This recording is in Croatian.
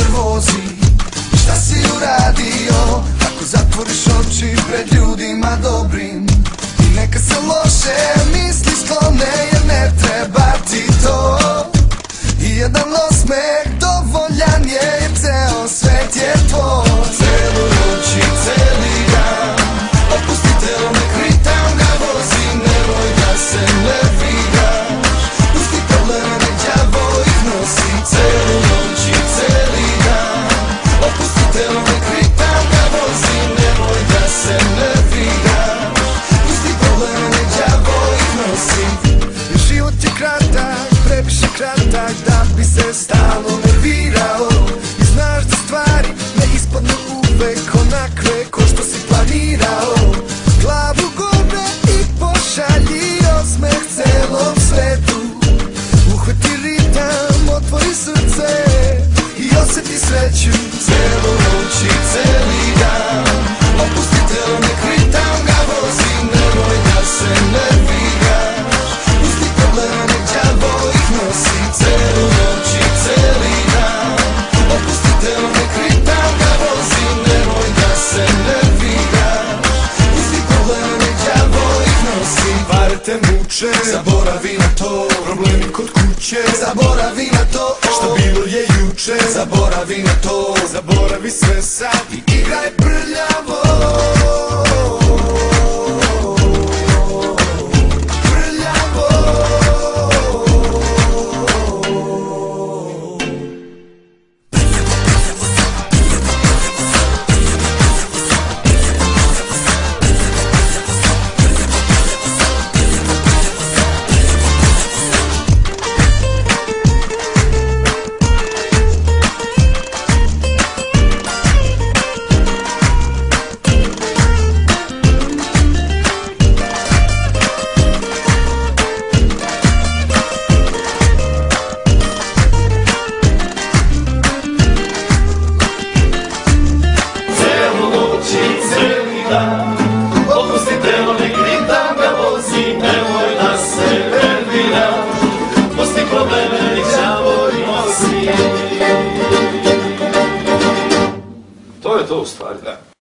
vozi. Šta si uradio ako zatvoriš oči pred ljudima dobrim? I neka se loše misli sklone, jer ne treba ti to. I jedan osmeh dovoljan je, jer ceo svet je tvoj. Celu noć i celi dan opusti telo, nek ritam ga vozi. Nemoj da se nerviraš, pusti probleme, nek đavo ih nosi. Celu noć i celi dan opusti telo, nek ritam ga vozi. Nemoj da se nerviraš, pusti probleme, nek đavo ih nosi. Život je kratak, previše kratak da bi se stalno nervirao. I znaš da stvari ne ispadnu uvek onakve ko što si planirao. Glavu gore i pošalji osmeh celom svetu. Uhvati ritam, otvori srce i osjeti sreću. Celu noć i celi dan opusti telo, nek ritam ga vozi. Nemoj da se nerviraš, pusti probleme, nek đavo ih nosi. Celu noć i celi dan opusti telo, nek ritam ga vozi. Nemoj da se nerviraš, pusti probleme, nek đavo ih nosi. Pare te muče, zaboravi na to. Problemi kod kuće, zaboravi na to. Šta bilo je juče, zaboravi na to. Zaboravi sve sad i igraj prljavo. Opusti telo, nek ritam ga vozi. Nemoj da se nerviraš, pusti probleme, nek đavo ih nosi. To je to u stvari, da.